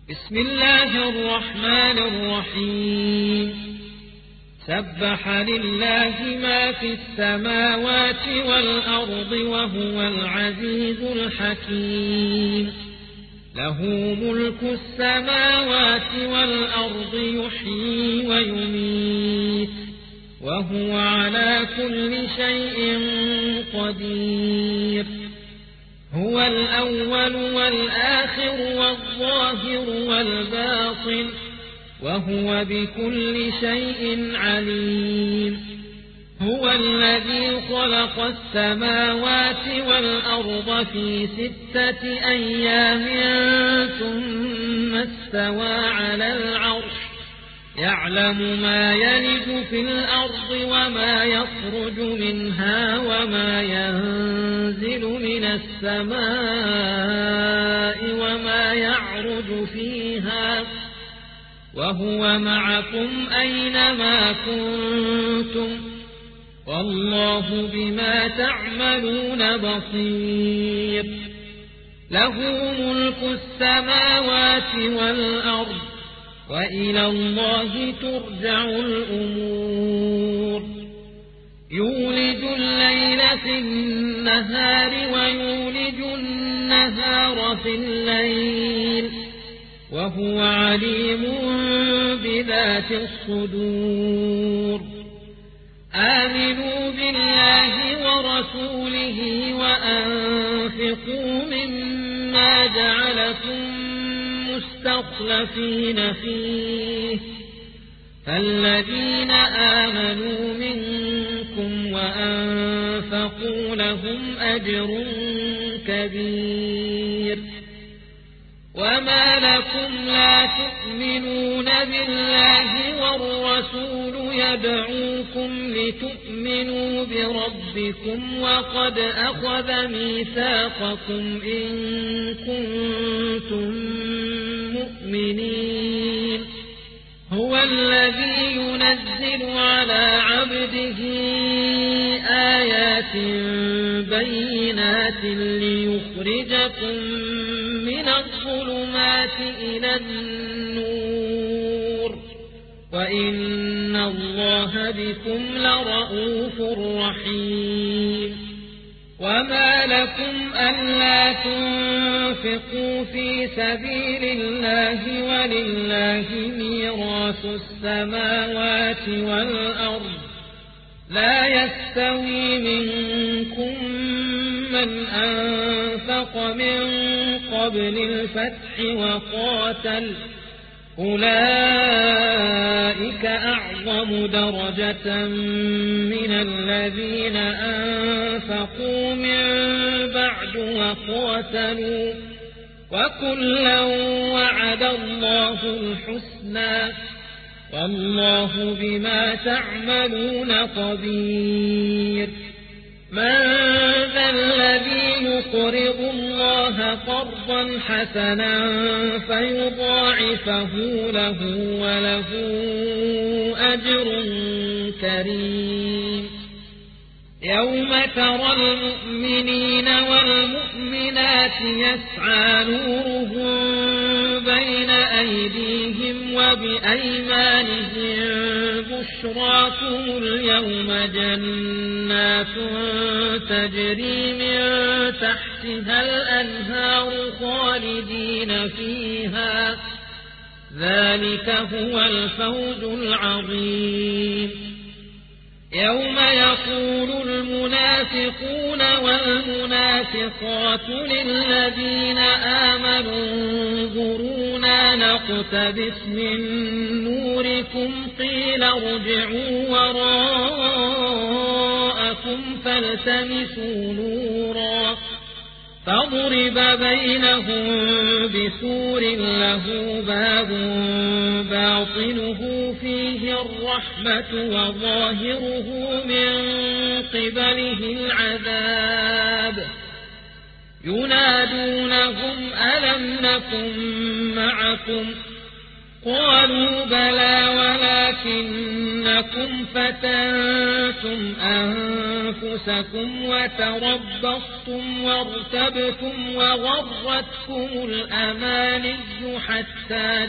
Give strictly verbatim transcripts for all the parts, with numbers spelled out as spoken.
بسم الله الرحمن الرحيم سبح لله ما في السماوات والأرض وهو العزيز الحكيم له ملك السماوات والأرض يحيي ويميت وهو على كل شيء قدير هو الأول والآخر والظاهر والباطن وهو بكل شيء عليم هو الذي خلق السماوات والأرض في ستة أيام ثم استوى على العرش يعلم ما يلج في الأرض وما يخرج منها وما ينزل من السماء وما يعرج فيها وهو معكم أينما كنتم والله بما تعملون بصير له ملك السماوات والأرض وإلى الله ترجع الأمور يولج الليل في النهار ويولج النهار في الليل وهو عليم بذات الصدور آمنوا بالله ورسوله وأنفقوا مما جعلكم مستخلفين فيه فالذين آمنوا منكم وأنفقوا لهم أجر كبير وما لكم لا تؤمنون بالله والرسول يدعوكم لتؤمنوا بربكم وقد أخذ ميثاقكم إن كنتم مؤمنين هو الذي ينزل على عبده آيات بينات ليخرجكم من الظلمات إلى النور وإن الله بكم لرؤوف رحيم وما لكم ألا تنفقوا في سبيل الله ولله ميراث السماوات والأرض لا يستوي منكم من أنفق من قبل الفتح وقاتل أولئك أعظم درجة من الذين أنفقوا من بعد وقاتلوا وكلا وعد الله الحسنى والله بما تعملون خبير من ذا الذي يقرض الله قرضا حسنا فيضاعفه له وله أجر كريم يوم ترى المؤمنين والمؤمنات يسعى نورهم بين أيديهم وبأيمانهم بشراكم اليوم جنات تجري من تحتها الأنهار خالدين فيها ذلك هو الفوز العظيم يوم يقول المنافقون والمنافقات للذين آمنوا انظرونا نقتبس من نوركم قيل ارجعوا وراءكم فالتمسوا نورا فضرب بينهم بسور له باب باطنه فيه الرحمة وظاهره من قبله العذاب ينادونهم ألم نكن معكم قالوا بلى ولكنكم فتنتم أنفسكم وتربصتم وارتبتم وغرتكم الأماني حتى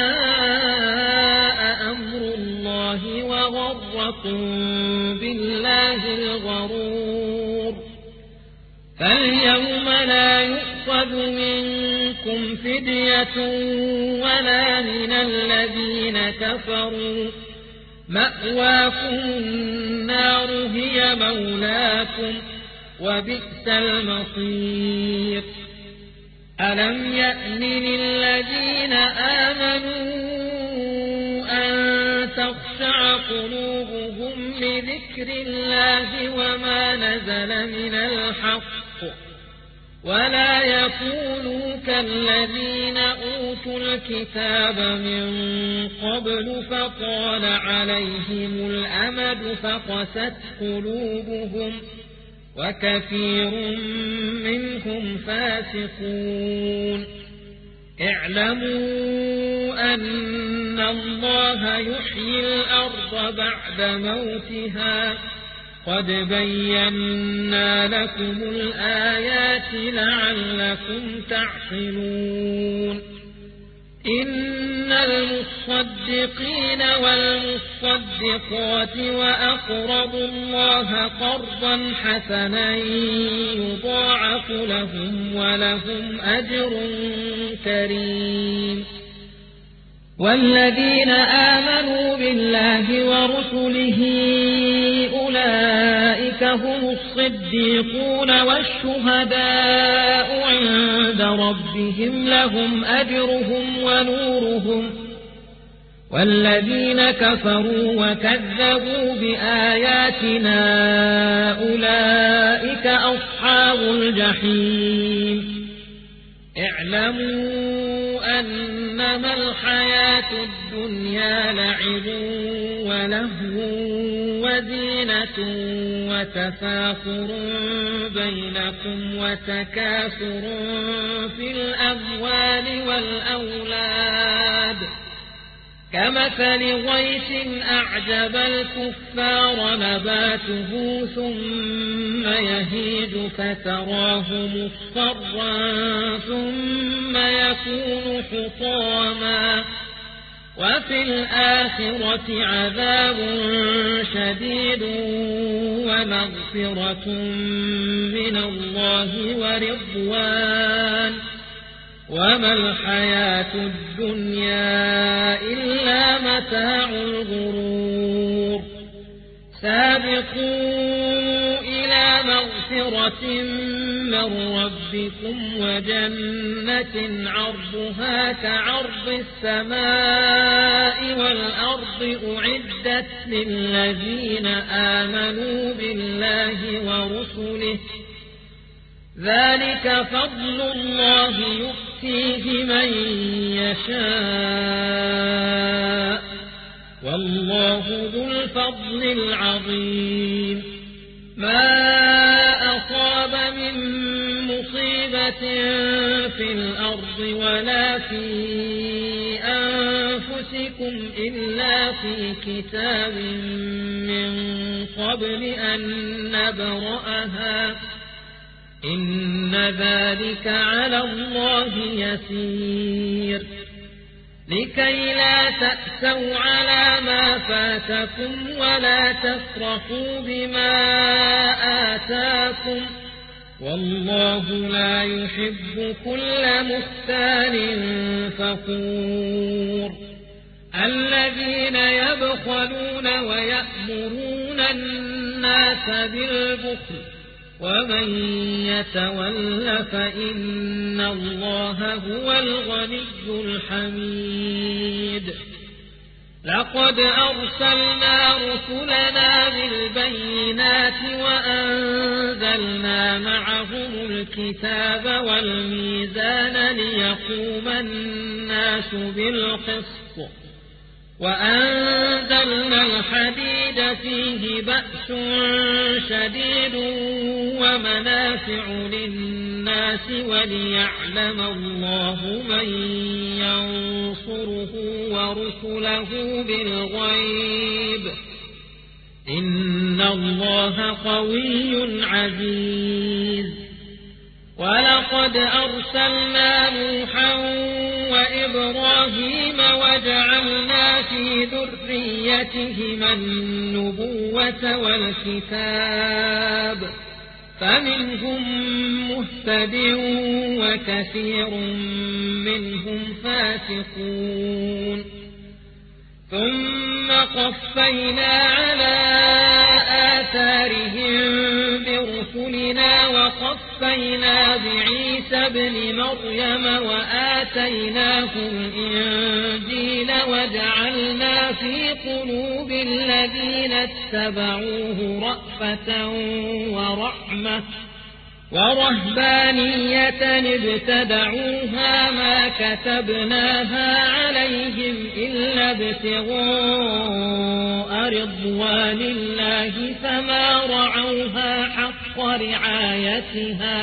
جاء أمر الله وغركم بالله الغرور فاليوم لا يؤخذ منكم فدية ولا من الذين كفروا مأواكم النار هي مولاكم وبئس المصير ألم يأن للذين آمنوا أن تخشع قلوبهم لذكر الله وما نزل من الحق ولا يكونوا كالذين أوتوا الكتاب من قبل فطال عليهم الأمد فقست قلوبهم وكثير منهم فاسقون اعلموا أن الله يحيي الأرض بعد موتها قد بينا لكم الآيات لعلكم تعقلون إن المصدقين والمصدقات وأقرضوا الله قرضا حسنا يضاعف لهم ولهم أجر كريم والذين آمنوا بالله ورسله أولئك هم الصديقون والشهداء عند ربهم لهم أجرهم ونورهم والذين كفروا وكذبوا بآياتنا أولئك أصحاب الجحيم اعلموا أنما الحياة الدنيا لعب ولهو وزينة وتفاخر بينكم وتكاثر في الأموال والأولاد كمثل غيث أعجب الكفار نباته ثم يهيج فتراه مصفرا ثم يكون حطاما وفي الآخرة عذاب شديد ومغفرة من الله ورضوان وما الحياة الدنيا إلا متاع الغرور سابقوا إلى مغفرة من ربكم وجنة عرضها كعرض السماء والأرض أعدت للذين آمنوا بالله ورسله ذلك فضل الله يؤتيه من يشاء والله ذو الفضل العظيم ما أصاب من مصيبة في الأرض ولا في أنفسكم إلا في كتاب من قبل أن نبرأها إن ذلك على الله يسير لكي لا تأسوا على ما فاتكم ولا تفرحوا بما آتاكم والله لا يحب كل مختال فخور الذين يبخلون ويأمرون الناس بالبخل ومن يتول فإن الله هو الغني الحميد لقد أرسلنا رسلنا بالبينات وأنزلنا معهم الكتاب والميزان ليقوم الناس بالقسط وأنزلنا الحديد فيه بأس شديد ومنافع للناس وليعلم الله من ينصره رسله بالغيب إن الله قوي عزيز ولقد أرسلنا نوحا وإبراهيم وجعلنا في ذريتهما النبوة والكتاب فمنهم مهتد وكثير منهم فاسقون ثم قفينا على آثارهم برسلنا وقفينا بعيسى ابن مريم وآتيناه الإنجيل وجعلنا في قلوب الذين اتبعوه رأفة ورحمة ورهبانية ابتدعوها ما كتبناها عليهم إلا ابتغاء رضوان الله فما رعوها حق رعايتها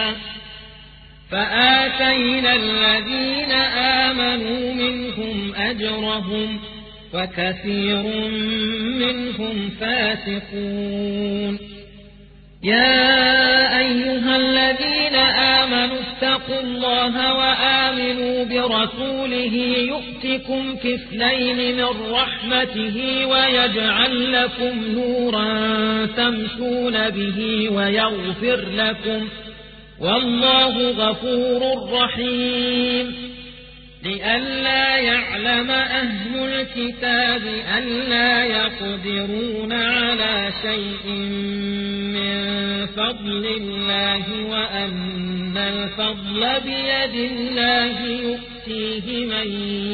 فآتينا الذين آمنوا منهم أجرهم وكثير منهم فاسقون يا أيها الذين آمنوا اتقوا الله وآمنوا برسوله يؤتكم كفلين من رحمته ويجعل لكم نورا تمشون به ويغفر لكم والله غفور رحيم لئلا يعلم أهل الكتاب ألا يقدرون على شيء من فضل الله وأن الفضل بيد الله يؤتيه من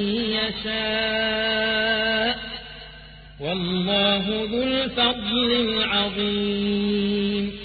يشاء والله ذو الفضل العظيم